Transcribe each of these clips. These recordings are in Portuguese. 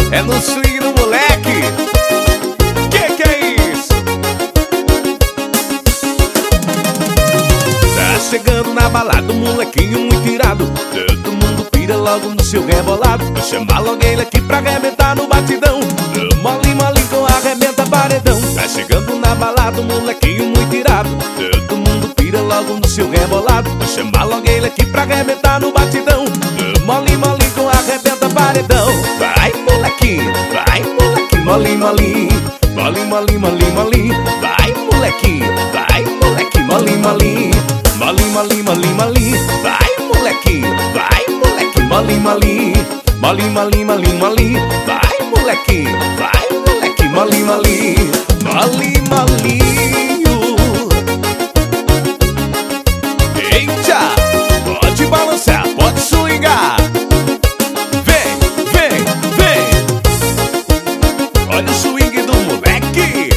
É no swing do moleque. Que é isso? Tá chegando na balada, um molequinho muito irado. Todo mundo pira logo no seu rebolado. Vou chamar logo ele aqui pra arrebentar no batidão. Mole, mole com arrebenta paredão. Tá chegando na balada, um molequinho muito irado. Todo mundo pira logo no seu rebolado. Vou chamar logo ele aqui pra arrebentar no batidão. Mole, mole com arrebenta paredão. Vai molequinho, vai molequinho. Mole, mole, mole, mole, mole, mole. Vai molequinho, vai molequinho. Mole, mole, mole, mole, mole, mole. Vai molequinho, vai molequinho. Mole, mole, mole, mole, mole, mole. Vai molequinho, vai molequinho. Mole, mole, mole, molinho. Eita, pode balançar, pode swingar. Vem, vem, vem. Olha o swing do moleque.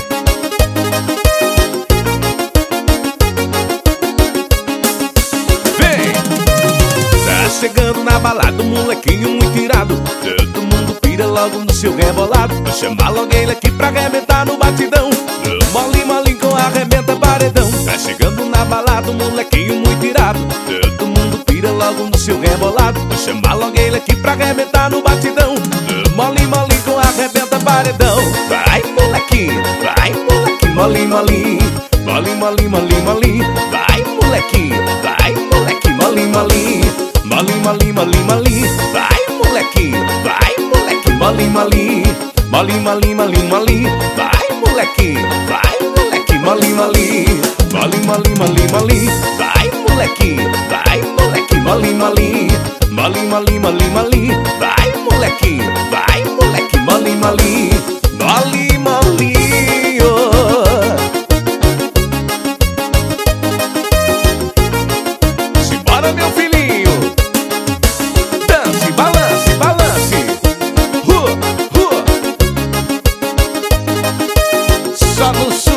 Vem. Tá chegando na balada, um molequinho muito irado. Todo mundo pira logo no seu rebolado. Vou chamar logo ele aqui pra arrebentar no batidão. Mole, mole com arrebenta paredão. Tá chegando na balada, um molequinho muito irado. Todo mundo pira logo no seu rebolado. Vou chamar logo ele aqui pra arrebentar no batidão. Mole, mole com arrebenta paredão. Vai molequinho, vai molequinho. Mole, mole, mole, mole, mole, mole. Vai molequinho, vai molequinho. Mole, mole, mole, mole, mole, mole. Vai molequinho, vai molequinho. Mole, mole, mole, mole, mole, mole. Vai molequinho, vai molequinho. Mole, mole, mole, mole, mole, mole. Vai molequinho, vai molequinho. Mole, mole, mole, mole, mole, mole. Vai molequinho, vai molequinho. Mole, mole, mole, molinho. Simbora, meu filhinho. Dance, balance, balance. Só no